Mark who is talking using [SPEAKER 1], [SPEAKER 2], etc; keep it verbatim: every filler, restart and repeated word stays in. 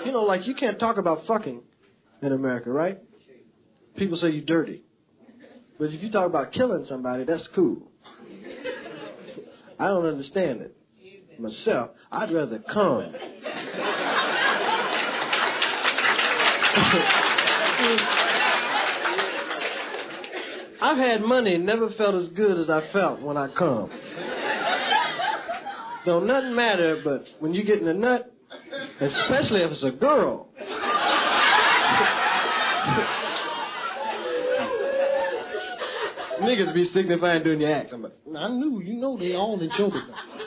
[SPEAKER 1] you know, like you can't talk about fucking in America, right? People say you dirty. But if you talk about killing somebody, that's cool. I don't understand it. Myself, I'd rather come. I've had money and never felt as good as I felt when I come. Don't nothing matter, but when you get in a nut, especially if it's a girl. Niggas be signifying doing your act. I'm like, I knew, you know they all in show business.